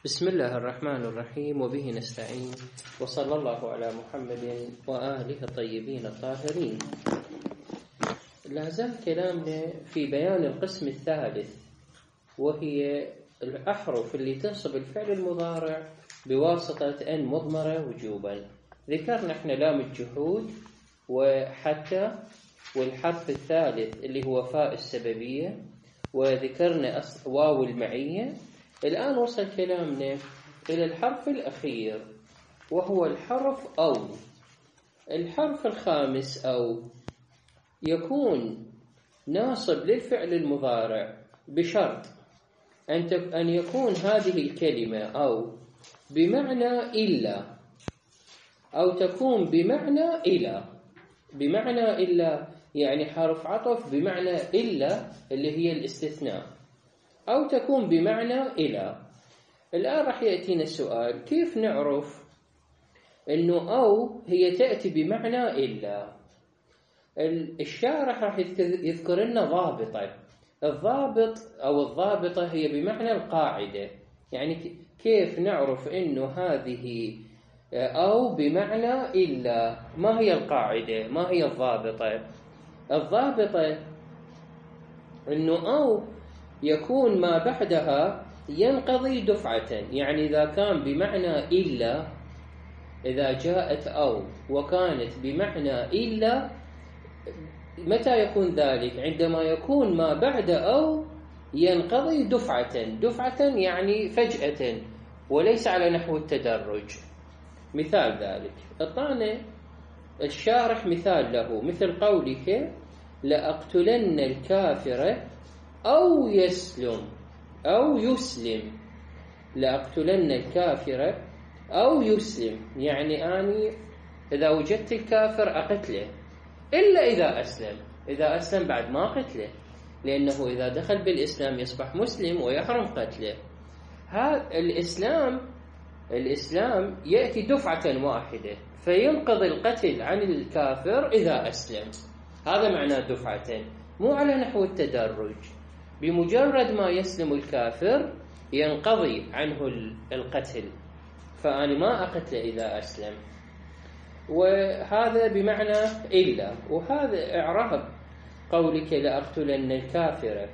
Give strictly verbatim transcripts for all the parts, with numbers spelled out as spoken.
بسم الله الرحمن الرحيم وبه نستعين وصلى الله على محمد وآله الطيبين الطاهرين. لا زال كلامنا في بيان القسم الثالث، وهي الأحرف اللي تنصب الفعل المضارع بواسطة أن مضمرة وجوبا. ذكرنا احنا لام الجحود وحتى، والحرف الثالث اللي هو فاء السببية، وذكرنا واو المعية. الآن وصل كلامنا إلى الحرف الأخير وهو الحرف أو. الحرف الخامس أو يكون ناصب للفعل المضارع بشرط أن يكون هذه الكلمة أو بمعنى إلا، أو تكون بمعنى إلى. بمعنى إلا يعني حرف عطف بمعنى إلا اللي هي الاستثناء، أو تكون بمعنى إلى. الآن راح يأتينا السؤال: كيف نعرف أنه أو هي تأتي بمعنى إلا؟ الشارح راح يذكر لنا ضابطة. الضابط أو الضابطة هي بمعنى القاعدة. يعني كيف نعرف أنه هذه أو بمعنى إلا؟ ما هي القاعدة؟ ما هي الضابطة؟ الضابطة أنه أو يكون ما بعدها ينقضي دفعة. يعني إذا كان بمعنى إلا، إذا جاءت أو وكانت بمعنى إلا، متى يكون ذلك؟ عندما يكون ما بعد أو ينقضي دفعة. دفعة يعني فجأة وليس على نحو التدرج. مثال ذلك أعطانا الشارح مثال له، مثل قولك: لأقتلن الكافر أو يسلم أو يسلم. لأقتلن الكافر أو يسلم يعني أني إذا وجدت الكافر أقتله، إلا إذا أسلم. إذا أسلم بعد ما قتله، لأنه إذا دخل بالإسلام يصبح مسلم ويحرم قتله. هذا الإسلام الإسلام يأتي دفعة واحدة، فينقضي القتل عن الكافر إذا أسلم. هذا معنى دفعة، مو على نحو التدرج. بمجرد ما يسلم الكافر ينقضي عنه القتل، فأنا ما أقتله إذا أسلم. وهذا بمعنى إلا. وهذا إعراب قولك لأقتلن الكافر.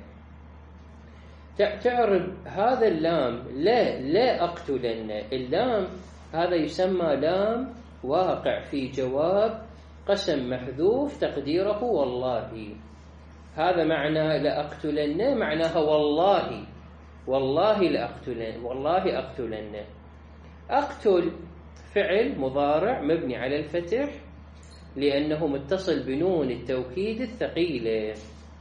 تعرب هذا اللام لا لا أقتلن. اللام هذا يسمى لام واقع في جواب قسم محذوف تقديره والله. هذا معنى لأقتلن، معناها والله والله لأقتلن، والله أقتلن. أقتل فعل مضارع مبني على الفتح لأنه متصل بنون التوكيد الثقيلة،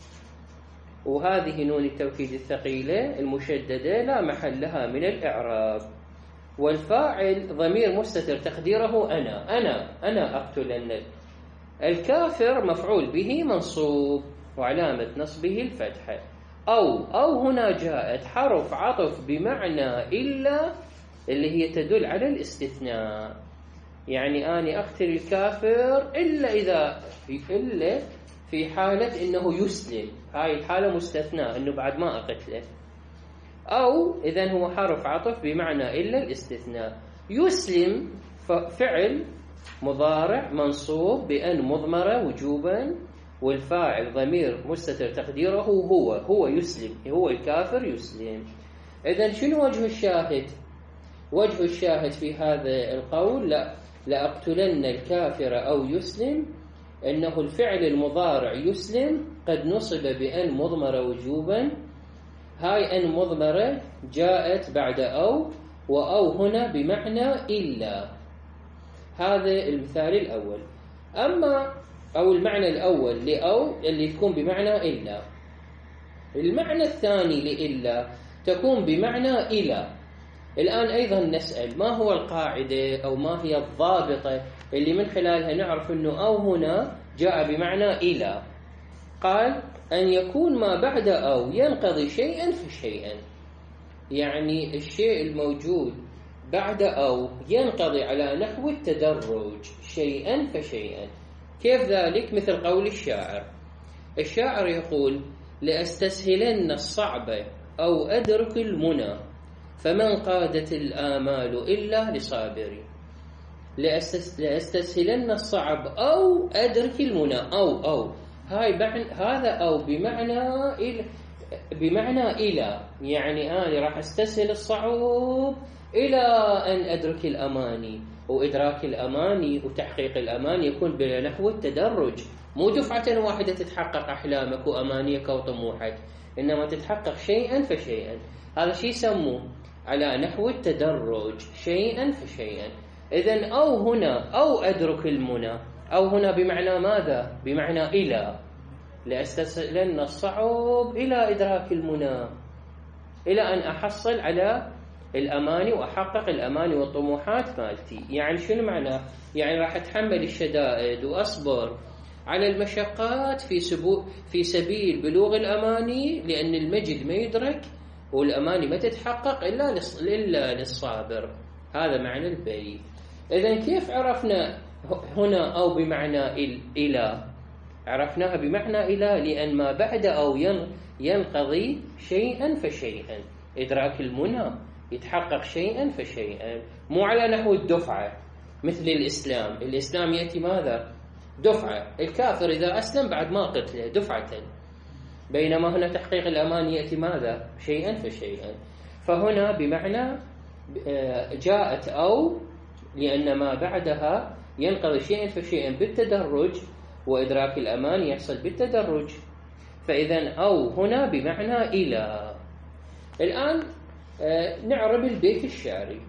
وهذه نون التوكيد الثقيلة المشددة لا محل لها من الإعراب. والفاعل ضمير مستتر تقديره أنا أنا أنا أقتلن. الكافر مفعول به منصوب وعلامة نصبه الفتحة. أو أو هنا جاءت حرف عطف بمعنى إلا اللي هي تدل على الاستثناء. يعني أنا أقتل الكافر إلا إذا إلا في حالة إنه يسلم. هاي الحالة مستثناء، إنه بعد ما أقتله. أو إذن هو حرف عطف بمعنى إلا الاستثناء. يسلم فعل مضارع منصوب بأن مضمرة وجوبا، والفاعل ضمير مستتر تقديره هو هو يسلم، هو الكافر يسلم. إذن شنو وجه الشاهد؟ وجه الشاهد في هذا القول: لا لأقتلن الكافر أو يسلم، إنه الفعل المضارع يسلم قد نصب بأن مضمرة وجوبا. هاي أن مضمرة جاءت بعد أو، وأو هنا بمعنى إلا. هذا المثال الأول. أما أو المعنى الأول لأو اللي تكون بمعنى إلا. المعنى الثاني لإلا تكون بمعنى إلى. الآن أيضا نسأل: ما هو القاعدة أو ما هي الضابطة اللي من خلالها نعرف أنه أو هنا جاء بمعنى إلى؟ قال: أن يكون ما بعد أو ينقضي شيئا فشيئا. يعني الشيء الموجود بعد أو ينقضي على نحو التدرج شيئا فشيئا. كيف ذلك؟ مثل قول الشاعر. الشاعر يقول: لأستسهلن الصعب أو أدرك المنى فمن قادت الآمال إلا لصابري، لأستسهلن الصعب أو أدرك المنى. أو أو هاي هذا أو بمعنى إلى، بمعنى إلى، يعني أنا راح أستسهل الصعوب إلى أن أدرك الأماني. وإدراك الأماني وتحقيق الأماني يكون بنحو التدرج، مو دفعة واحدة تتحقق أحلامك وأمانيك وطموحك، إنما تتحقق شيئا فشيئا. هذا شيء يسموه على نحو التدرج، شيئا فشيئا. إذن أو هنا أو أدرك المنى، أو هنا بمعنى ماذا؟ بمعنى إلى، لأستسهلن الصعب إلى إدراك المنى، إلى أن أحصل على الأماني وأحقق الأماني والطموحات مالتي. يعني شنو معنى؟ يعني راح أتحمل الشدائد وأصبر على المشقات في سبو في سبيل بلوغ الأماني، لأن المجد ما يدرك والأماني ما تتحقق إلا إلا للصابر. هذا معنى البيت. إذن كيف عرفنا هنا أو بمعنى إلى؟ عرفناها بمعنى إلى لأن ما بعد أو ينقضي شيئا فشيئا. إدراك المنى يتحقق شيئا فشيئا، مو على نحو الدفعة مثل الإسلام. الإسلام يأتي ماذا؟ دفعة. الكافر إذا أسلم بعد ما قتله دفعة، بينما هنا تحقيق الأمان يأتي ماذا؟ شيئا فشيئا. فهنا بمعنى جاءت أو لأن ما بعدها ينقضي شيئا فشيئا بالتدرج، وإدراك الأمان يحصل بالتدرج. فإذا أو هنا بمعنى إلى. الآن نعرب البيت الشعري.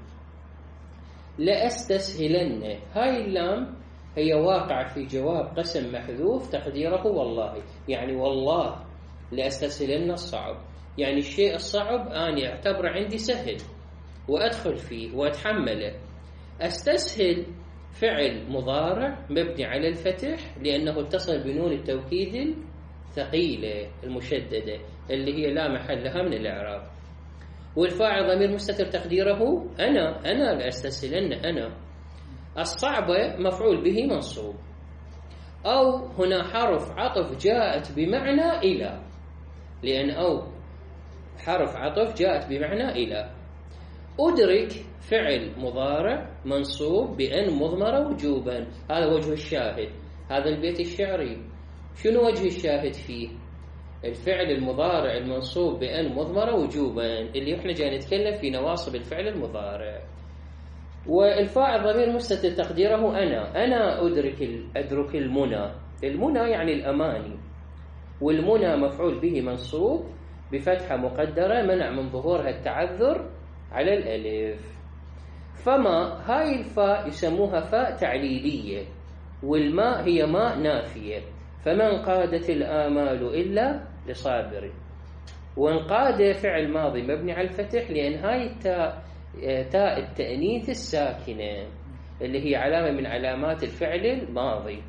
لأستسهلن، هاي اللام هي واقع في جواب قسم محذوف تقديره والله، يعني والله لأستسهلن الصعب، يعني الشيء الصعب أنا أعتبره عندي سهل وأدخل فيه وأتحمله. أستسهل فعل مضارع مبني على الفتح لأنه اتصل بنون التوكيد الثقيلة المشددة اللي هي لا محل لها من الإعراب، والفاعل ضمير مستتر تقديره أنا، أنا لأستسهلن أنا. الصعبة مفعول به منصوب. أو هنا حرف عطف جاءت بمعنى إلى، لأن أو حرف عطف جاءت بمعنى إلى. أدرك فعل مضارع منصوب بأن مضمرة وجوبا. هذا وجه الشاهد، هذا البيت الشعري. شنو وجه الشاهد فيه؟ الفعل المضارع المنصوب بأن مضمرة وجوبا، اللي احنا جاي نتكلم في نواصب الفعل المضارع. والفاعل ضمير مستتر تقديره أنا، أنا أدرك أدرك المنى. المنى يعني الأماني، والمنى مفعول به منصوب بفتحة مقدرة منع من ظهورها التعذر على الألف. فما هاي الفاء يسموها فاء تعليلية، والماء هي ماء نافية. فمن قادت الآمال إلا لصابر. وانقاد فعل ماضي مبني على الفتح لأن هاي التاء تاء التأنيث الساكنة اللي هي علامة من علامات الفعل الماضي.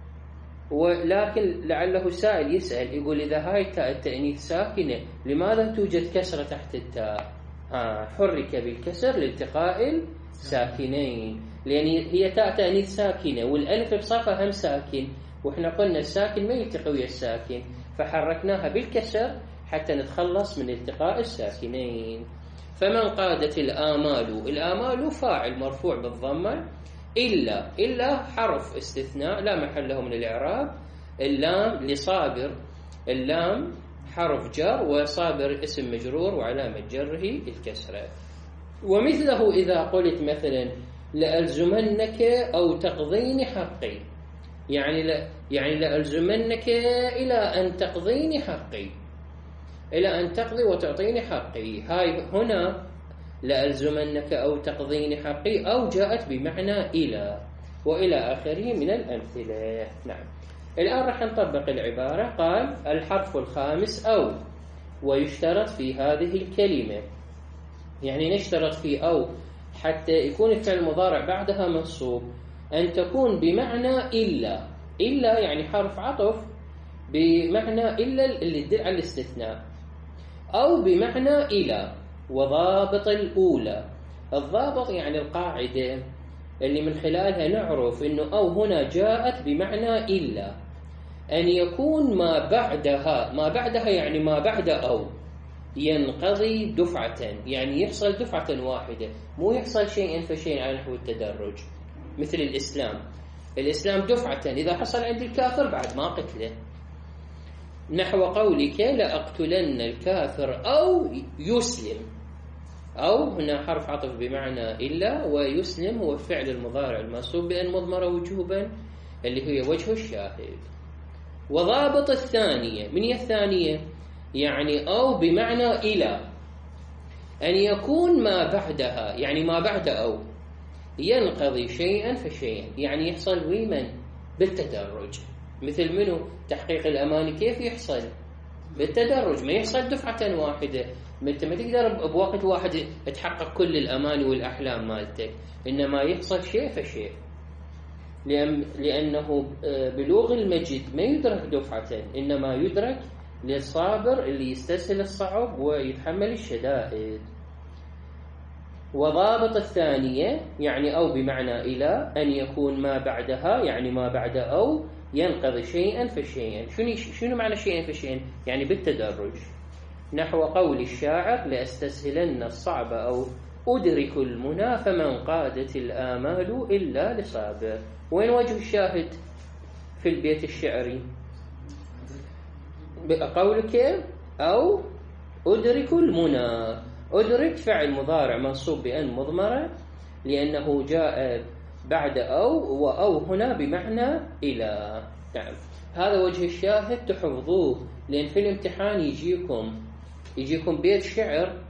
ولكن لعله سائل يسأل يقول إذا هاي تاء التأنيث ساكنة لماذا توجد كسرة تحت التاء؟ آه حرك بالكسر لالتقاء الساكنين، لأن هي تاء تأنيث ساكنة والألف بصفة هم ساكن، وإحنا قلنا الساكن ما يلتقي ويا الساكن، فحركناها بالكسر حتى نتخلص من التقاء الساكنين. فمن قادت الآمال، الآمال فاعل مرفوع بالضمة، إلا إلا حرف استثناء لا محل له من الإعراب. اللام لصابر، اللام حرف جر، وصابر اسم مجرور وعلامة جره الكسرة. ومثله إذا قلت مثلا لألزمنك أو تقضين حقي، يعني لا يعني لألزمنك إلى أن تقضيني حقي، إلى أن تقضي وتعطيني حقي. هاي هنا لألزمنك أو تقضيني حقي أو جاءت بمعنى إلى، وإلى آخره من الأمثلة. نعم. الآن راح نطبق العبارة. قال الحرف الخامس أو، ويشترط في هذه الكلمة، يعني نشترط في أو حتى يكون الفعل المضارع بعدها منصوب أن تكون بمعنى إلا. إلا يعني حرف عطف بمعنى إلا اللي يدل على الاستثناء، أو بمعنى إلى. وضابط الأولى، الضابط يعني القاعدة اللي من خلالها نعرف إنه أو هنا جاءت بمعنى إلا، أن يكون ما بعدها، ما بعدها يعني ما بعد أو، ينقضي دفعة، يعني يحصل دفعة واحدة، مو يحصل شيئا فشيئا على نحو التدرج. مثل الإسلام، الإسلام دفعة، إذا حصل عند الكافر بعد ما قتله. نحو قولك لأقتلن الكافر أو يسلم، أو هنا حرف عطف بمعنى إلا، ويسلم هو فعل المضارع المنصوب بأن مضمرة وجوبا اللي هي وجه الشاهد. وضابط الثانية، من هي الثانية؟ يعني أو بمعنى إلى، أن يكون ما بعدها، يعني ما بعد أو ينقضي شيئا فشيئا، يعني يحصل ويمن بالتدرج. مثل منه تحقيق الأماني كيف يحصل؟ بالتدرج، ما يحصل دفعة واحدة. انت ما تقدر بوقت واحد تحقق كل الأماني والأحلام مالتك، إنما يحصل شيء فشيء، لأن لأنه بلوغ المجد ما يدرك دفعة، إنما يدرك للصابر اللي يستسهل الصعب ويتحمل الشدائد. وضابط الثانية يعني أو بمعنى إلى، أن يكون ما بعدها، يعني ما بعد أو ينقضي شيئا فشيئا. شنو شنو معنى شيئا فشيئا؟ يعني بالتدرج. نحو قول الشاعر لأستسهلن الصعب أو أدرك المنى فمن قادت الآمال إلا لصابر. وين وجه الشاهد في البيت الشعري؟ قولك أو أدرك المنى، أدرك فعل مضارع منصوب بأن مضمرة لأنه جاء بعد أو، وأو هنا بمعنى إلى. نعم، هذا وجه الشاهد تحفظوه، لأن في الامتحان يجيكم يجيكم بيت شعر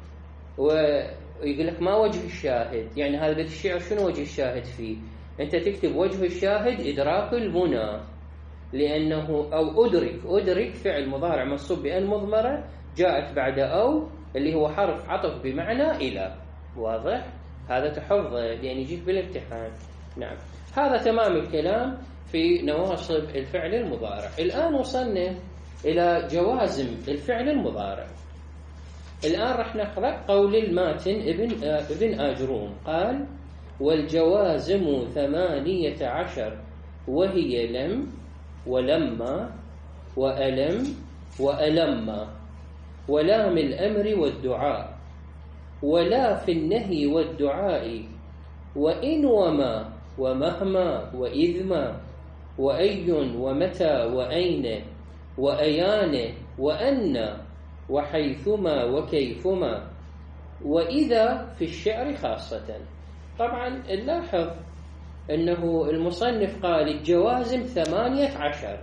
ويقول لك ما وجه الشاهد، يعني هذا بيت الشعر شنو وجه الشاهد فيه؟ أنت تكتب وجه الشاهد إدراك المنى، لأنه أو أدرك، أدرك فعل مضارع منصوب بأن مضمرة جاءت بعد أو اللي هو حرف عطف بمعنى إلى. واضح؟ هذا تحفظه لأن يجيك بالامتحان. نعم، هذا تمام الكلام في نواصب الفعل المضارع. الآن وصلنا إلى جوازم الفعل المضارع. الآن رح نقرأ قول الماتن ابن ابن آجروم، قال: والجوازم ثمانية عشر وهي لم ولما وألم وألما ولام الأمر والدعاء ولا في النهي والدعاء وإن وما ومهما وإذما وأي ومتى وأين وأيان وأن وحيثما وكيفما وإذا في الشعر خاصة. طبعا نلاحظ أنه المصنف قال الجوازم ثمانية عشر،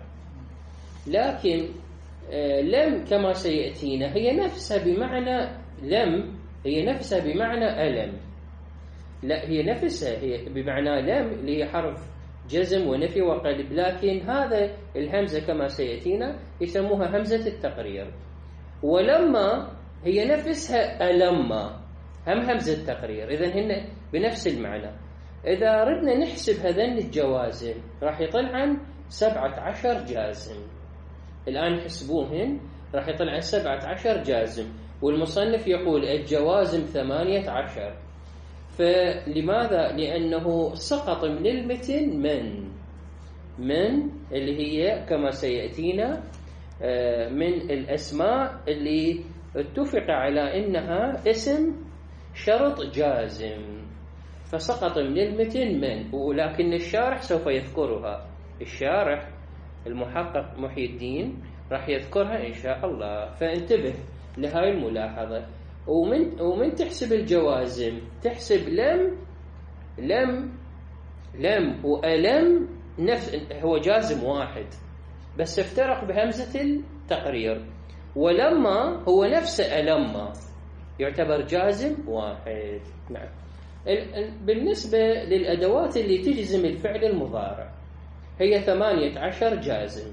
لكن لم كما سيأتينا هي نفسها بمعنى لم، هي نفسها بمعنى ألم. لا، هي نفسها هي بمعنى لم اللي هي حرف جزم ونفي وقلب، لكن هذا الهمزة كما سيأتينا يسموها همزة التقرير. ولما هي نفسها ألما، هم همزة التقرير، إذن هن بنفس المعنى. إذا ردنا نحسب هذين الجوازم راح يطلع عن سبعة عشر جازم. الآن نحسبوهن راح يطلع عن سبعة عشر جازم، والمصنف يقول الجوازم ثمانية عشر. فلماذا؟ لأنه سقط من المتن من من اللي هي كما سيأتينا من الأسماء اللي اتفق على إنها اسم شرط جازم، فسقط من المتن من، ولكن الشارح سوف يذكرها. الشارح المحقق محي الدين راح يذكرها إن شاء الله، فانتبه لهاي الملاحظة. ومن ومن تحسب الجوازم تحسب لم لم لم وألم، نفس هو جازم واحد بس افترق بهمزة التقرير. ولما هو نفس ألما يعتبر جازم واحد. نعم. بالنسبة للأدوات اللي تجزم الفعل المضارع هي ثمانية عشر جازم.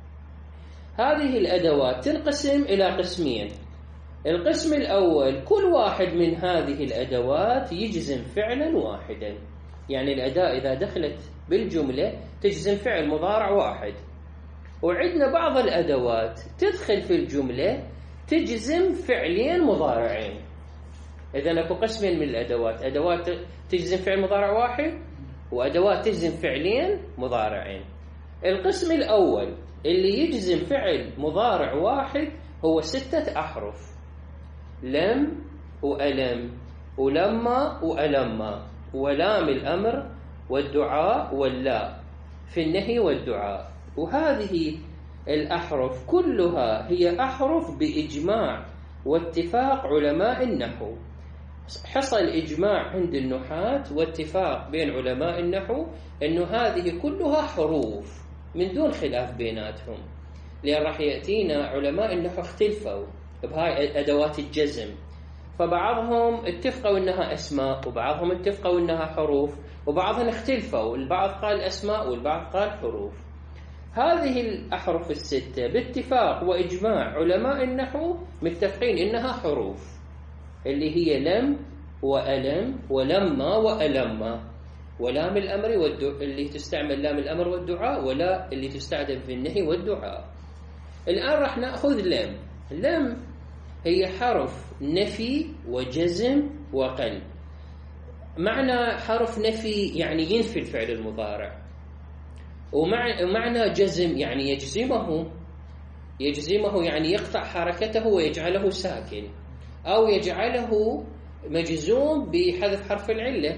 هذه الأدوات تنقسم إلى قسمين. القسم الأول كل واحد من هذه الأدوات يجزم فعلا واحدا، يعني الأداة إذا دخلت بالجملة تجزم فعل مضارع واحد. وعندنا بعض الأدوات تدخل في الجملة تجزم فعلين مضارعين. إذا أكو قسمين من الأدوات، أدوات تجزم فعل مضارع واحد وأدوات تجزم فعلين مضارعين. القسم الأول اللي يجزم فعل مضارع واحد هو ستة أحرف. لم وألم ولما وألما، ولام الأمر والدعاء واللا في النهي والدعاء. وهذه الأحرف كلها هي أحرف بإجماع واتفاق علماء النحو. حصل إجماع عند النحاة واتفاق بين علماء النحو أنه هذه كلها حروف من دون خلاف بيناتهم، لأن راح يأتينا علماء النحو اختلفوا بهاي أدوات الجزم، فبعضهم اتفقوا أنها أسماء وبعضهم اتفقوا أنها حروف وبعضهم اختلفوا، البعض قال أسماء والبعض قال حروف. هذه الأحرف الستة باتفاق وإجماع علماء النحو متفقين إنها حروف، اللي هي لم وألم ولما وألما، ولام الأمر والدعاء اللي تستعمل لام الأمر والدعاء، ولا اللي تستخدم في النهي والدعاء. الآن راح نأخذ لم. لم هي حرف نفي وجزم وقلب. معنى حرف نفي يعني ينفي الفعل المضارع، ومعنى جزم يعني يجزمه، يجزمه يعني يقطع حركته ويجعله ساكن أو يجعله مجزوم بحذف حرف العلة.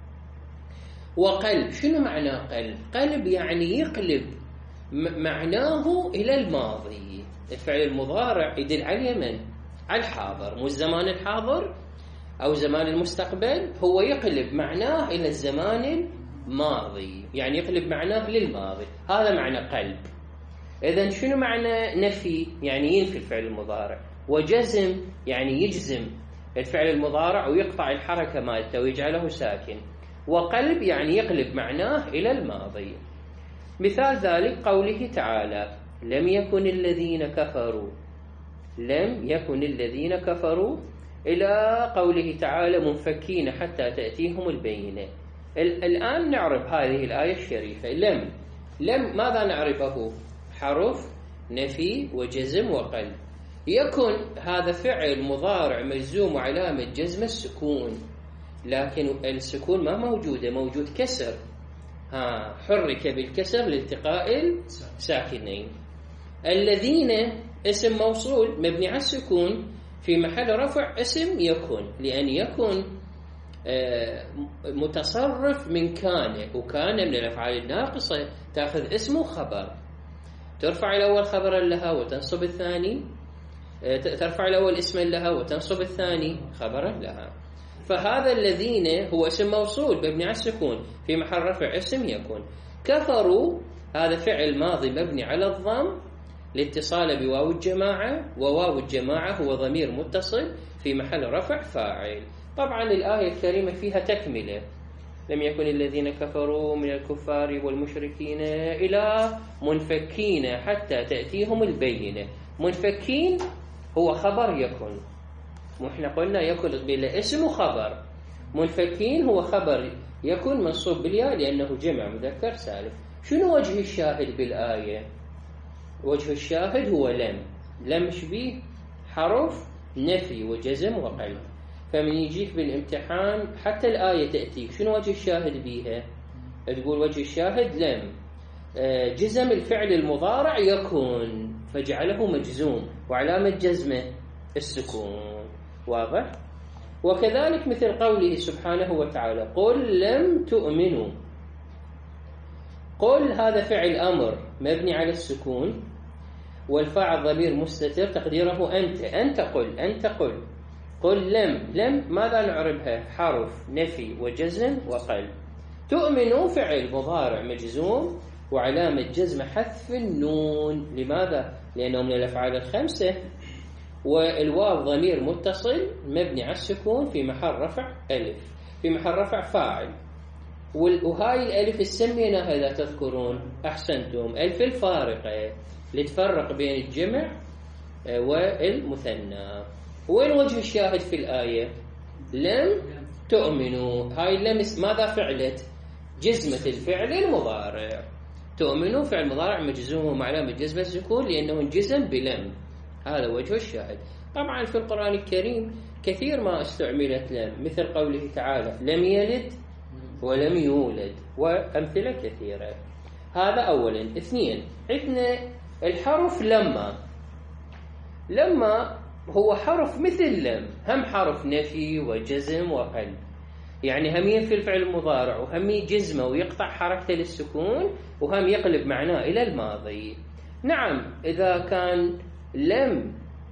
وقلب، شنو معنى قلب؟ قلب يعني يقلب معناه إلى الماضي. الفعل المضارع يدل على اليمن، على الحاضر، مو الزمان الحاضر أو زمان المستقبل، هو يقلب معناه إلى الزمان الماضي، يعني يقلب معناه للماضي. هذا معنى قلب. إذن شنو معنى نفي؟ يعني ينفي الفعل المضارع. وجزم يعني يجزم الفعل المضارع ويقطع الحركة مالته ويجعله ساكن. وقلب يعني يقلب معناه إلى الماضي. مثال ذلك قوله تعالى: لم يكن الذين كفروا، لم يكن الذين كفروا، إلى قوله تعالى: منفكين حتى تأتيهم البينة. الآن نعرف هذه الآية الشريفة. لم لم ماذا نعرفه؟ حرف نفي وجزم وقلب. يكن هذا فعل مضارع مجزوم وعلامة جزم السكون، لكن السكون ما موجودة، موجود كسر، ها حرك بالكسر لالتقاء الساكنين. الذين اسم موصول مبني على السكون في محل رفع اسم يكن، لأن يكن متصرف من كان، وكان من الأفعال الناقصة تأخذ اسم وخبر، ترفع الأول خبرا لها وتنصب الثاني، ترفع الأول اسما لها وتنصب الثاني خبرا لها. فهذا الذين هو اسم موصول مبني على السكون في محل رفع اسم يكن. كفروا هذا فعل ماضي مبني على الضم لاتصال بواو الجماعة، وواو الجماعة هو ضمير متصل في محل رفع فاعل. طبعا الآية الكريمة فيها تكملة: لم يكن الذين كفروا من الكفار والمشركين إلى منفكين حتى تأتيهم البينة. منفكين هو خبر يكن، وإحنا قلنا يكن بلا اسم وخبر. منفكين هو خبر يكن منصوب بالياء لأنه جمع مذكر سالم. شنو وجه الشاهد بالآية؟ وجه الشاهد هو لم. لم شبيه حرف نفي وجزم وقلب. فمن يجيك بالامتحان حتى الآية تأتيك شنو وجه الشاهد بيها؟ تقول وجه الشاهد لم جزم الفعل المضارع يكون فجعله مجزوم وعلامة جزمه السكون. واضح؟ وكذلك مثل قوله سبحانه وتعالى: قل لم تؤمنوا. قل هذا فعل أمر مبني على السكون، والفاعل ضمير مستتر تقديره أنت. أنت قل، أنت قل. قل لم. لم ماذا نعربها؟ حرف نفي وجزم وقلب. تؤمنوا فعل مضارع مجزوم وعلامة جزم حذف النون. لماذا؟ لأنه من الأفعال الخمسة. والواو ضمير متصل مبني على السكون في محل رفع ألف، في محل رفع فاعل. وهاي الألف السميناها إذا تذكرون أحسنتم ألف الفارقة لتفرق بين الجمع والمثنى. وين وجه الشاهد في الآية؟ لم تؤمنوا. هاي لم ماذا فعلت؟ جزمة الفعل المضارع. تؤمنوا فعل مضارع مجزوم وعلامة جزم السكون لأنه انجزم بلم. هذا وجه الشاهد. طبعا في القرآن الكريم كثير ما استعملت لم، مثل قوله تعالى: لم يلد ولم يولد، وأمثلة كثيرة. هذا أولا. اثنين، عندنا الحرف لما. لما هو حرف مثل لم، هم حرف نفي وجزم وقلب، يعني هم ينفي الفعل المضارع وهم يجزمه ويقطع حركته للسكون وهم يقلب معناه إلى الماضي. نعم إذا كان لم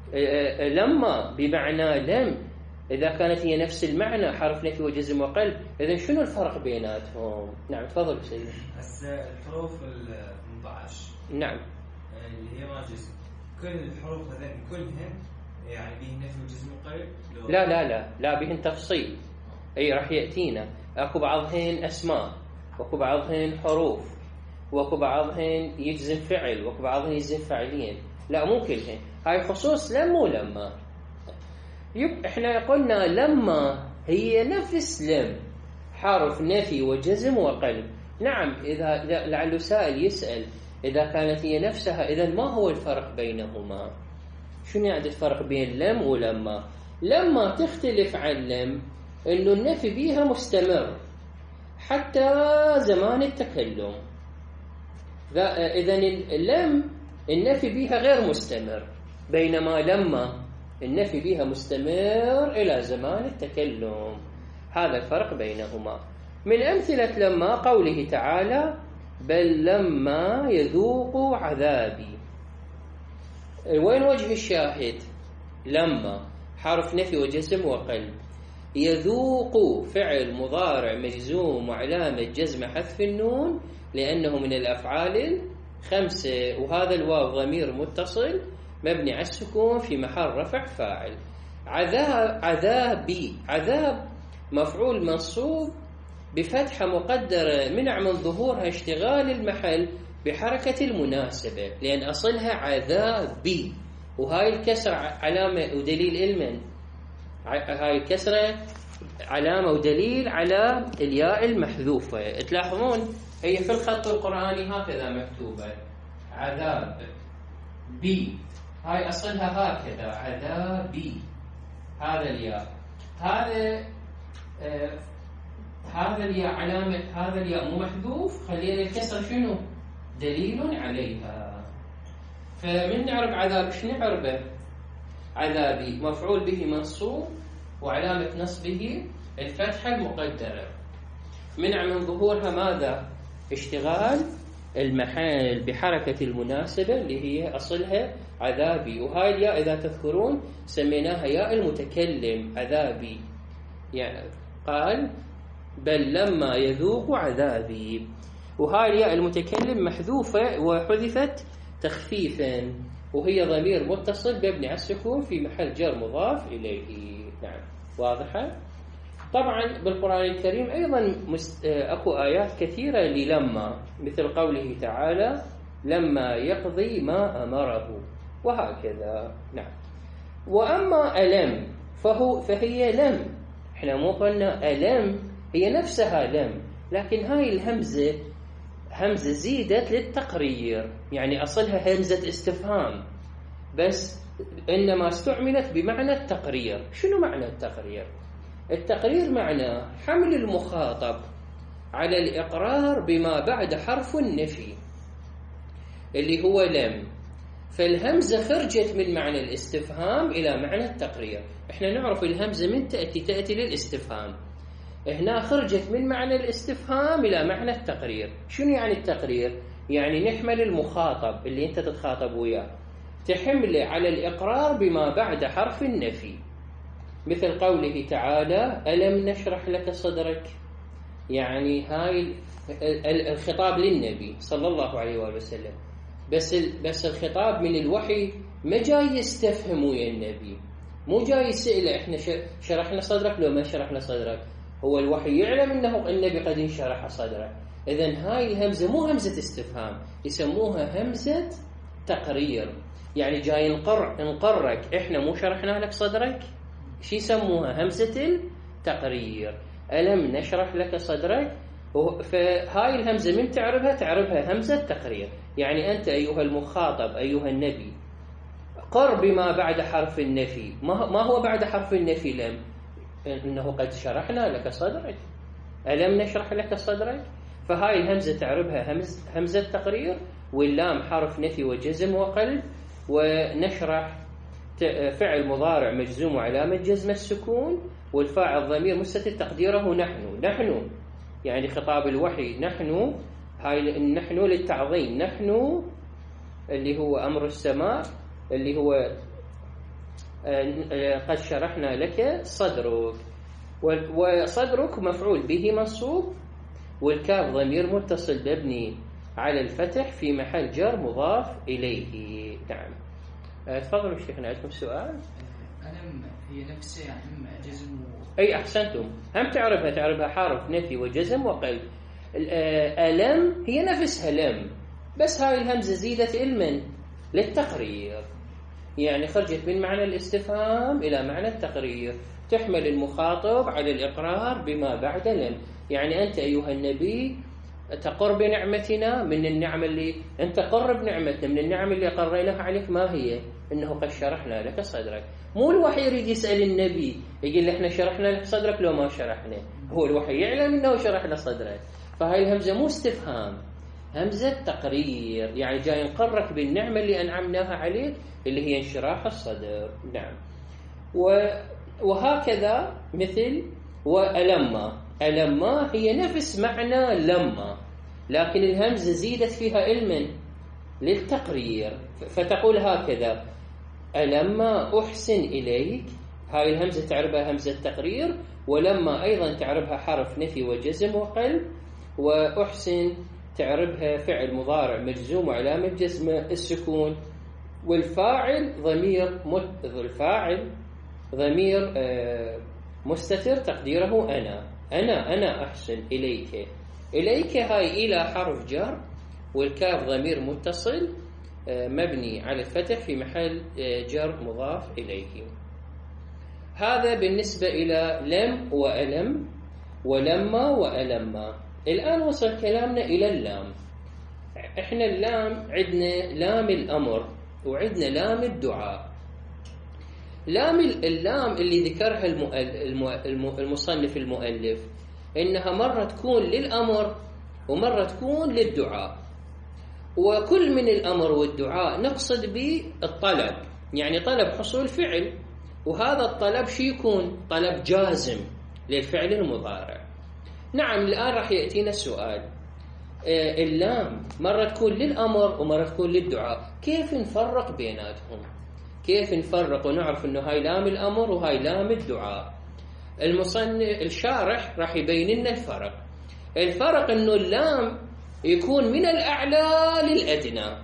لما بمعنى لم، إذا كانت هي نفس المعنى حرف نفي وجزم وقلب، إذن شنو الفرق بيناتهم؟ نعم تفضل سيدي. هسه الحروف ال ثمانية عشر نعم اللي هي ما جزم، كل الحروف هذين كلهن يعني بهن نفي وجزم وقلب؟ لا لا لا لا بهن تفصيل، أي راح يأتينا. أكو بعضهن أسماء، وأكو بعضهن حروف، وأكو بعضهن يجزم فعل، وأكو بعضهن يجزم فعلين. لا مو كلهن، هاي خصوص لم ولما. يب احنا قلنا لما هي نفس لم، حرف نفي وجزم وقلب. نعم إذا لعل سائل يسأل إذا كانت هي نفسها إذا ما هو الفرق بينهما؟ شنو يعني الفرق بين لم ولما؟ لما تختلف عن لم إنه النفي بيها مستمر حتى زمان التكلم، إذن لم النفي بيها غير مستمر، بينما لما النفي بها مستمر إلى زمان التكلم. هذا الفرق بينهما. من أمثلة لما قوله تعالى بل لما يذوقوا عذابي. وين وجه الشاهد؟ لما حرف نفي وجزم وقلب، يذوق فعل مضارع مجزوم وعلامة جزم حذف النون لأنه من الأفعال الخمسة، وهذا الواو ضمير متصل مبني على السكون في محل رفع فاعل. عذاب عذابي، عذاب مفعول منصوب بفتحة مقدرة منع من ظهورها اشتغال المحل بحركة المناسبة لأن أصلها عذابي، وهاي الكسرة علامة ودليل المن، هاي الكسرة علامة ودليل على الياء المحذوفة. تلاحظون هي في الخط القرآني هكذا مكتوبة عذاب بي، هاي أصلها هكذا عذابي، هذا الياء، هذا آه هذا الياء علامة، هذا الياء مو محذوف، خلينا الكسر شنو؟ دليل عليها. فمن نعرف عذاب شنو نعرفه؟ عذابي مفعول به منصوب وعلامة نصبه الفتحة المقدرة منع من ظهورها ماذا؟ اشتغال المحل بحركة المناسبة اللي هي أصلها عذابي. وهاي الياء إذا تذكرون سميناها ياء المتكلم عذابي، يعني قال بل لما يذوق عذابي، وهاي الياء المتكلم محذوفة وحذفت تخفيفا وهي ضمير متصل مبني على السكون في محل جر مضاف إليه. نعم واضحة؟ طبعا بالقرآن الكريم أيضا مست... أكو آيات كثيرة للما، مثل قوله تعالى لما يقضي ما أمره وهكذا. نعم. وأما ألم فهو فهي لم، احنا مو قلنا ألم هي نفسها لم، لكن هاي الهمزة همزة زيدت للتقرير، يعني أصلها همزة استفهام بس إنما استعملت بمعنى التقرير. شنو معنى التقرير؟ التقرير معناه حمل المخاطب على الإقرار بما بعد حرف النفي اللي هو لم، فالهمزة خرجت من معنى الاستفهام إلى معنى التقرير. احنا نعرف الهمزة من تأتي تأتي للاستفهام، هنا خرجت من معنى الاستفهام إلى معنى التقرير. شنو يعني التقرير؟ يعني نحمل المخاطب اللي انت تتخاطب وياه تحمله على الإقرار بما بعد حرف النفي، مثل قوله تعالى ألم نشرح لك صدرك، يعني هاي الخطاب للنبي صلى الله عليه وآله وسلم، بس بس الخطاب من الوحي ما جاي يستفهم ويا النبي، مو جاي يسأله احنا شرحنا صدرك لو ما شرحنا صدرك، هو الوحي يعلم انه النبي قد انشرح صدرك. اذن هاي الهمزة مو همزة استفهام، يسموها همزة تقرير، يعني جاي نقر نقرك احنا مو شرحنا لك صدرك، شي يسموها همزة التقرير. ألم نشرح لك صدرك، فهاي الهمزة من تعرفها تعرفها همزة تقرير، يعني أنت أيها المخاطب أيها النبي قر بما بعد حرف النفي. ما هو بعد حرف النفي لم؟ إنه قد شرحنا لك صدرك، ألم نشرح لك صدرك، فهاي الهمزة تعرفها همز همزة تقرير، واللام حرف نفي وجزم وقلب، ونشرح فعل مضارع مجزوم وعلامة جزم السكون، والفاعل ضمير مستتر تقديره نحن. نحن يعني خطاب الوحي، نحن هاي نحن للتعظيم، نحن اللي هو أمر السماء اللي هو قد شرحنا لك صدرك، وصدرك مفعول به منصوب، والكاف ضمير متصل مبني على الفتح في محل جر مضاف إليه. نعم تفضلوا شيخنا، عندكم سؤال؟ ألم هي نفسها هم جزم و... أي أحسنتم، هم تعرفها تعرفها حرف نفي وجزم وقلب. ألم هي نفسها لم، بس هاي الهمزة زيدت علما للتقرير، يعني خرجت من معنى الاستفهام إلى معنى التقرير، تحمل المخاطب على الإقرار بما بعد لم. يعني أنت أيها النبي تقر بنعمتنا، من النعم اللي أنت قر بنعمتنا، من النعم اللي قريناها عليك ما هي؟ إنه قد شرحنا لك صدرك. مو الوحي يريد يسأل النبي يقول له إحنا شرحنا لك صدرك لو ما شرحنا، هو الوحي يعلم إنه شرحنا صدرك. فهاي الهمزة مو استفهام، همزة تقرير، يعني جاي نقرك بالنعمة اللي أنعمناها عليك اللي هي انشراح الصدر. نعم. وهكذا مثل وألما، ألما هي نفس معنى لما، لكن الهمزة زيدت فيها علما للتقرير، فتقول هكذا ألما أحسن إليك، هاي الهمزة تعربها همزة تقرير، ولما أيضا تعربها حرف نفي وجزم وقلب، وأحسن تعربها فعل مضارع مجزوم وعلامة جزم السكون، والفاعل ضمير مت... الفاعل ضمير آه مستتر تقديره أنا. أنا أنا أحسن إليك. إليك هاي إلى حرف جر، والكاف ضمير متصل آه مبني على الفتح في محل آه جر مضاف إليه. هذا بالنسبة إلى لم وألم ولما وألما. الآن وصل كلامنا إلى اللام. إحنا اللام عندنا لام الأمر وعندنا لام الدعاء. لام اللام اللي ذكرها المصنف المؤلف إنها مرة تكون للأمر ومرة تكون للدعاء، وكل من الأمر والدعاء نقصد به الطلب، يعني طلب حصول فعل، وهذا الطلب شي يكون طلب جازم للفعل المضارع. نعم الآن راح يأتينا السؤال، اللام مرة تكون للأمر ومرة تكون للدعاء، كيف نفرق بيناتهم؟ كيف نفرق ونعرف انه هاي لام الأمر وهاي لام الدعاء؟ المصنف الشارح راح يبين لنا الفرق. الفرق انه اللام يكون من الأعلى للأدنى،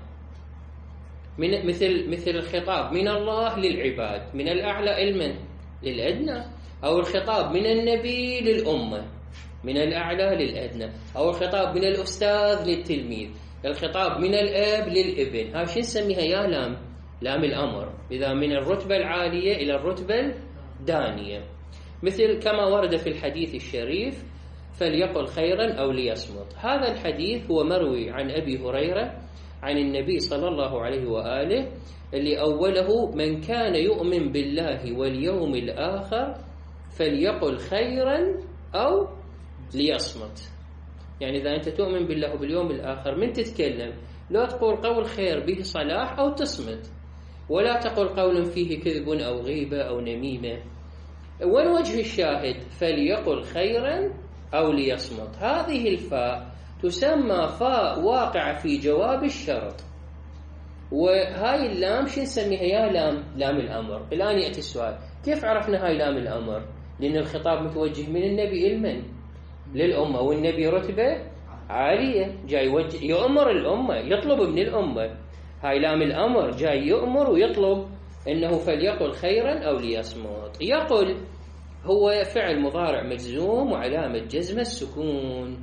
من مثل مثل الخطاب من الله للعباد، من الأعلى علما للأدنى، أو الخطاب من النبي للأمة من الأعلى للأدنى، أو الخطاب من الأستاذ للتلميذ، الخطاب من الأب للابن. هاي شو نسميها؟ يا لام لام الأمر، إذا من الرتبة العالية إلى الرتبة الدانية، مثل كما ورد في الحديث الشريف فليقل خيرا أو ليصمت. هذا الحديث هو مروي عن أبي هريرة عن النبي صلى الله عليه وآله، اللي أوله من كان يؤمن بالله واليوم الآخر فليقل خيرا أو ليصمت. يعني إذا أنت تؤمن بالله وباليوم الآخر من تتكلم، لا تقول قول خير به صلاح أو تصمت، ولا تقول قول فيه كذب أو غيبة أو نميمة. وين وجه الشاهد؟ فليقل خيرا أو ليصمت. هذه الفاء تسمى فاء واقعة في جواب الشرط، وهاي اللام شو نسميها؟ يا لام لام الأمر. الآن يأتي السؤال، كيف عرفنا هاي لام الأمر؟ لأن الخطاب متوجه من النبي إلمن للأمة، والنبي رتبة عالية جاي يوجه يؤمر الأمة، يطلب من الأمة. هاي لام الأمر جاي يؤمر ويطلب إنه فليقل خيرا أو ليصمت. يقل هو فعل مضارع مجزوم وعلامة جزم السكون،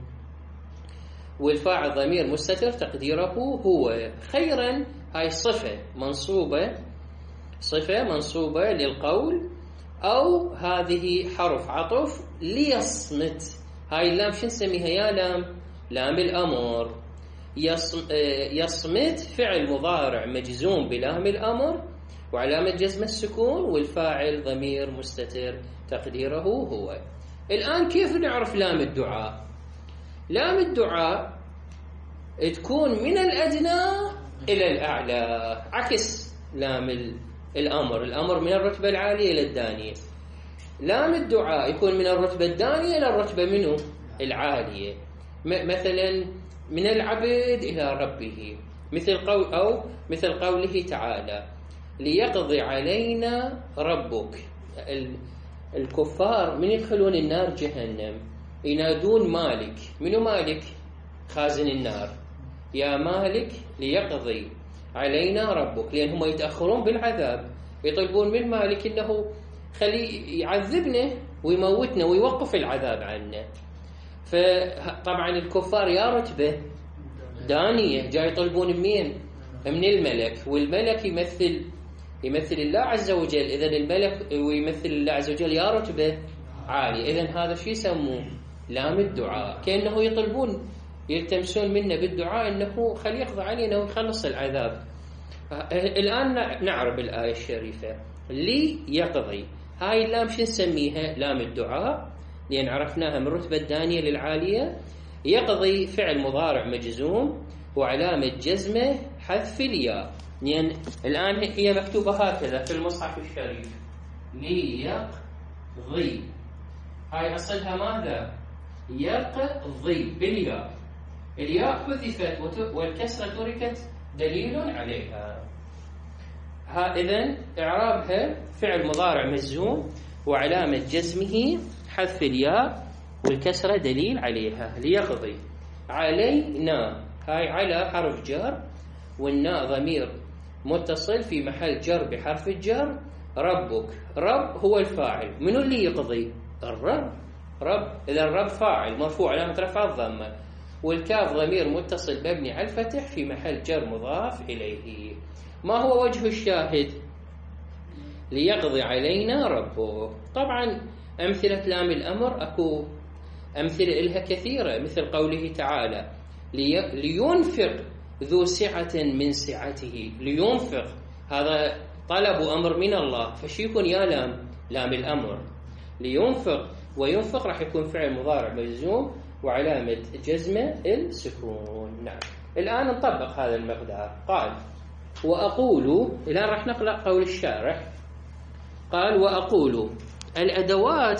والفاعل ضمير مستتر تقديره هو. خيرا هاي صفة منصوبة، صفة منصوبة للقول، أو هذه حرف عطف. ليصمت هاي اللام شو نسميها؟ يا لام لام الأمر. يصمت فعل مضارع مجزوم بلام الأمر وعلامة جزم السكون، والفاعل ضمير مستتر تقديره هو. الآن كيف نعرف لام الدعاء؟ لام الدعاء تكون من الأدنى إلى الأعلى، عكس لام الأمر الأمر من الرتبة العالية إلى الدانية. لام الدعاء يكون من الرتبة الدانية إلى الرتبة منه العالية، مثلا من العبد إلى ربه، مثل قول أو مثل قوله تعالى ليقضي علينا ربك. الكفار من يدخلون النار جهنم ينادون مالك، منو مالك؟ خازن النار، يا مالك ليقضي علينا ربك، لأن هم يتأخرون بالعذاب، يطلبون من مالك إنه خلي يعذبنا ويموتنا ويوقف العذاب عنا. فطبعا الكفار يا رتبة دانية جاي يطلبون مين؟ من الملك، والملك يمثل يمثل الله عز وجل، إذن الملك ويمثل الله عز وجل يا رتبة عالية. إذن هذا شيء يسموه لام الدعاء، كأنه يطلبون يلتمسون منا بالدعاء إنه خلي يقضي علينا ويخلص العذاب. الآن نعرف الآية الشريفة لي يقضي، هاي اللام شو نسميها؟ لام الدعاء، لأن عرفناها من الرتبة الدانية للعالية. يقضي فعل مضارع مجزوم وعلامة جزمه حذف الياء، لأن الآن هي مكتوبة هكذا في المصحف الشريف ليقضي، هاي أصلها ماذا؟ يقضي بالياء، الياء حذفت والكسرة تركت دليل عليها. ها إذن إعرابها فعل مضارع مجزوم وعلامة جزمه حذف الياء والكسرة دليل عليها. ليقضي علينا، هاي على حرف جر والناء ضمير متصل في محل جر بحرف الجر. ربك، رب هو الفاعل، منو اللي يقضي؟ الرب، رب، إذا الرب فاعل مرفوع علامة رفع الضمة، والكاف ضمير متصل مبني على الفتح في محل جر مضاف إليه. ما هو وجه الشاهد؟ ليقضي علينا ربه. طبعا أمثلة لام الأمر أكو أمثلة إلها كثيرة، مثل قوله تعالى لي لينفق ذو سعة من سعته. لينفق هذا طلب أمر من الله، فشي يكون يا لام؟ لام الأمر. لينفق، وينفق راح يكون فعل مضارع مجزوم وعلامة جزمه السكون. نعم. الآن نطبق هذا المقدار. قال وأقول، الآن راح نقرأ قول الشارح. قال وأقول الأدوات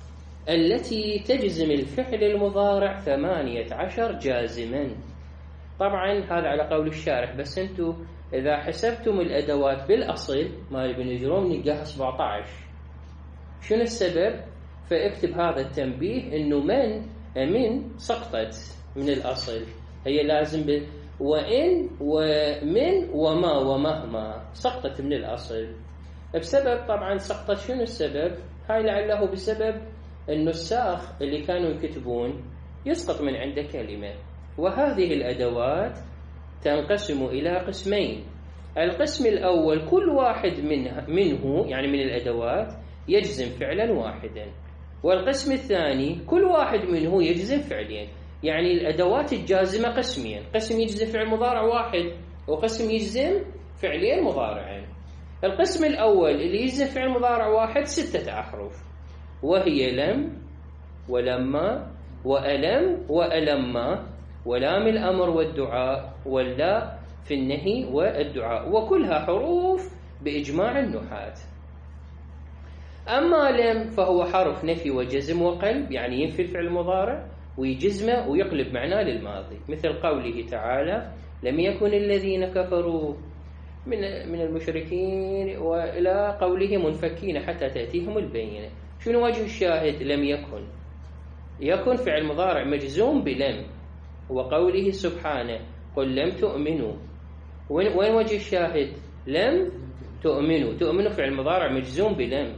التي تجزم الفعل المضارع ثمانية عشر جازما. طبعا هذا على قول الشارح، بس انتم إذا حسبتم الأدوات بالأصل مال ابن جروم نلقاها سبعة عشر. شنو السبب؟ فاكتب هذا التنبيه إنه من من سقطت من الأصل، هي لازم ب وإن ومن وما ومهما سقطت من الأصل. بسبب طبعا سقطت، شنو السبب؟ هاي لعله بسبب النساخ اللي كانوا يكتبون يسقط من عنده كلمة. وهذه الأدوات تنقسم إلى قسمين. القسم الأول كل واحد منه, منه يعني من الأدوات يجزم فعلا واحدا، والقسم الثاني كل واحد منه يجزم فعلين. يعني الأدوات الجازمة قسمين، قسم يجزم فعل مضارع واحد وقسم يجزم فعلين مضارعين. القسم الأول اللي يجزم فعل مضارع واحد ستة أحرف، وهي لم ولما وألم وألما ولام الأمر والدعاء واللا في النهي والدعاء، وكلها حروف بإجماع النحاة. أما لم فهو حرف نفي وجزم وقلب، يعني ينفي الفعل المضارع ويجزمه ويقلب معناه للماضي، مثل قوله تعالى لم يكن الذين كفروا من من المشركين وإلى قوله منفكين حتى تأتيهم البينة. شنو وجه الشاهد؟ لم يكن، يكن فعل مضارع مجزوم بلم، وقوله سبحانه قل لم تؤمنوا. وين وين وجه الشاهد؟ لم تؤمنوا، تؤمنوا فعل مضارع مجزوم بلم.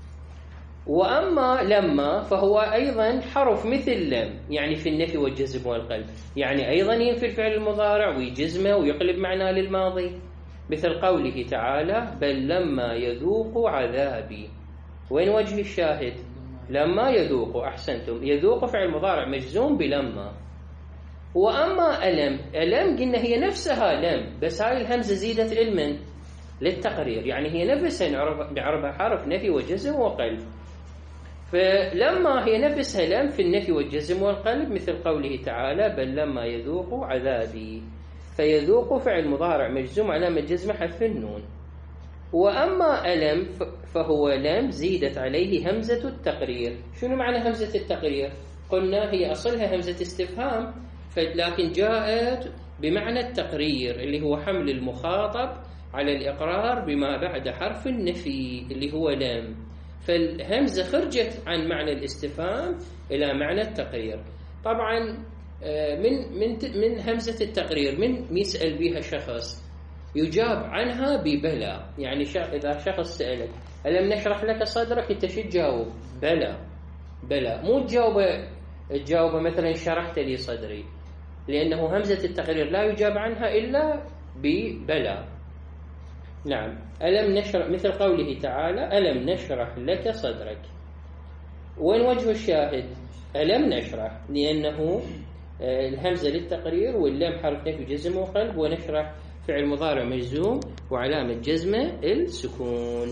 وأما لما فهو أيضا حرف مثل لم، يعني في النفي والجزم والقلب، يعني أيضا ينفي الفعل المضارع ويجزمه ويقلب معناه للماضي، مثل قوله تعالى بل لما يذوق عذابي. وين وجه الشاهد؟ لما يذوق، أحسنتم، يذوق فعل مضارع مجزوم بلما. وأما ألم، ألم قلنا هي نفسها لم، بس هاي الهمزة زيدت علما للتقرير، يعني هي نفسها نعرفها حرف نفي وجزم وقلب. فلما هي نفسها لم في النفي والجزم والقلب، مثل قوله تعالى بل لما يذوق عذابي، فيذوق فعل مضارع مجزوم علامة جزم حذف النون. وأما ألم فهو لم زيدت عليه همزة التقرير. شنو معنى همزة التقرير؟ قلنا هي أصلها همزة استفهام، لكن جاءت بمعنى التقرير اللي هو حمل المخاطب على الإقرار بما بعد حرف النفي اللي هو لم، فالهمزة خرجت عن معنى الاستفهام إلى معنى التقرير. طبعا من من من همزة التقرير من يسأل بها شخص يجاب عنها ببلى. يعني إذا شخص سألك ألم نشرح لك صدرك، أنت شو تجاوب؟ بلى. بلى، مو تجاوبه تجاوبه مثلا شرحت لي صدري، لأنه همزة التقرير لا يجاب عنها إلا ببلى. نعم. ألم نشرح، مثل قوله تعالى ألم نشرح لك صدرك. وين وجه الشاهد؟ ألم نشرح، لأنه الهمزة للتقرير واللام حرف نفي جزم وقلب، ونشرح فعل مضارع مجزوم وعلامة جزمه السكون.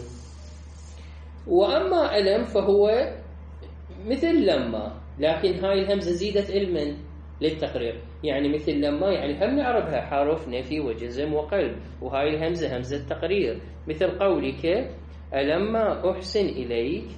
وأما ألم فهو مثل لما، لكن هاي الهمزة زيدت علما للتقرير. يعني مثل لما يعني هم نعرفها حرف نفي وجزم وقلب، وهاي الهمزة همزة تقرير. مثل قولك ألما أحسن إليك،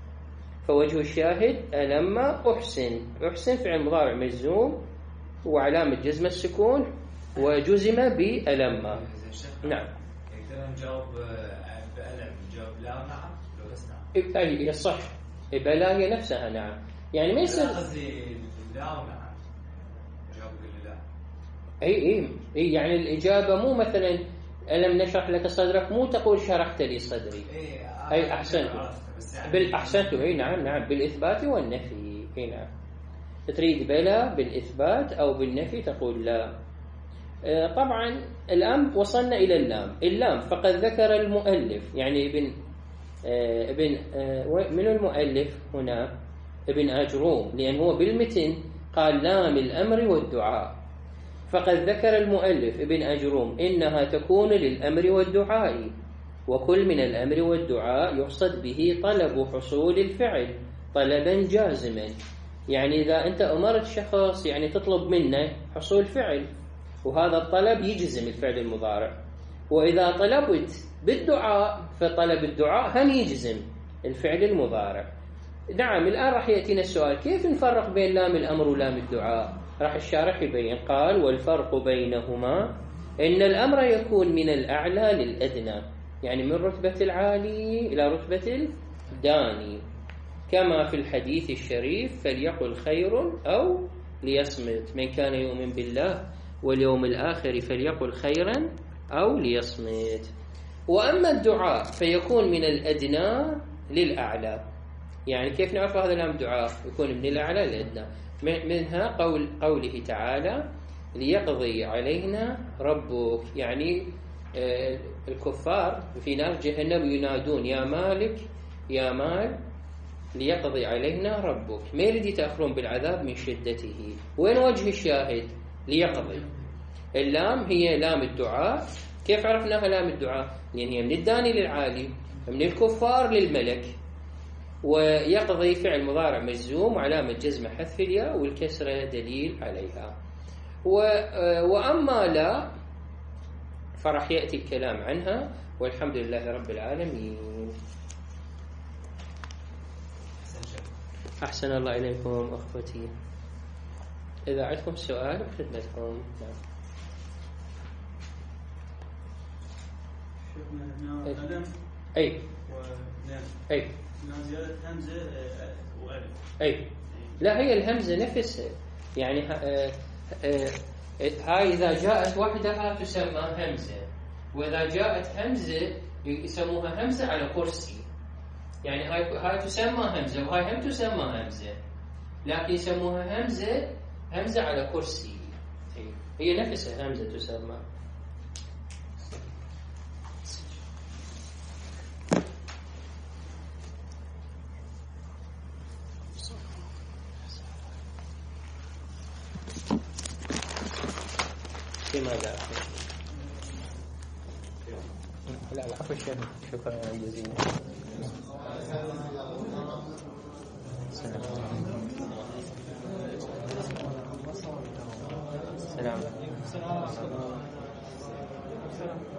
فوجه الشاهد ألما أحسن. أحسن فعل مضارع مجزوم وعلامة جزم السكون وجزم بألما. نعم. يقدر نجاوب بألم، نجاوب لا نعم لو بس نعم. أي صح، بلا هي نفسها نعم. يعني ما يصير قصدي لا ونعم جاوب لا. اي اي اي يعني الاجابه مو مثلا الم نشرح لك صدرك، مو تقول شرحت لي صدري. اي احسنت بالاحسنت. اي نعم نعم بالاثبات والنفي. اي نعم. تريد بلا بالاثبات او بالنفي تقول لا. طبعا الآن وصلنا إلى اللام. اللام فقد ذكر المؤلف، يعني ابن ابن من المؤلف هنا؟ ابن أجروم، لأن هو بالمتن قال لام الأمر والدعاء. فقد ذكر المؤلف ابن أجروم إنها تكون للأمر والدعاء، وكل من الأمر والدعاء يقصد به طلب حصول الفعل طلبا جازما. يعني إذا أنت أمرت شخص يعني تطلب منه حصول فعل، وهذا الطلب يجزم الفعل المضارع. وإذا طلبت بالدعاء فطلب الدعاء هم يجزم الفعل المضارع. نعم. الآن راح يأتينا السؤال كيف نفرق بين لام الأمر ولام الدعاء؟ راح الشارح يبين. قال والفرق بينهما إن الأمر يكون من الأعلى للأدنى، يعني من رتبة العالي إلى رتبة الداني، كما في الحديث الشريف فليقل خير أو ليصمت، من كان يؤمن بالله واليوم الآخر فليقل خيرا أو ليصمت. وأما الدعاء فيكون من الأدنى للأعلى. يعني كيف نعرف هذا اللام دعاء؟ يكون من الأعلى للأدنى. منها قول قوله تعالى ليقضي علينا ربك، يعني الكفار في نار جهنم ينادون يا مالك يا مال ليقضي علينا ربك، ما يريد يتأخرون بالعذاب من شدته. وين وجه الشاهد؟ ليقضي. اللام هي لام الدعاء. كيف عرفناها لام الدعاء؟ لأن هي من الداني للعالي، من الكفار للملك. ويقضي فعل مضارع مجزوم وعلامة جزم حذف الياء والكسرة دليل عليها. وأما لا فرح يأتي الكلام عنها، والحمد لله رب العالمين. أحسن الله إليكم أخوتي. إذا عندكم سؤال بخدمتكم. نعم. أي أي زيادة همزة وألف. أي لا، هي الهمزة نفسها. يعني هاي إذا جاءت وحدها تسمى همزة، وإذا جاءت همزة يسموها همزة على كرسي. يعني هاي هاي تسمى همزة وهاي هم تسمى همزة، لكن يسموها همزة همزة على كرسي. هي نفسها همزة تسمى. لماذا؟ لا لا عفوا شيخ، شكرا جزيلا. السلام عليكم.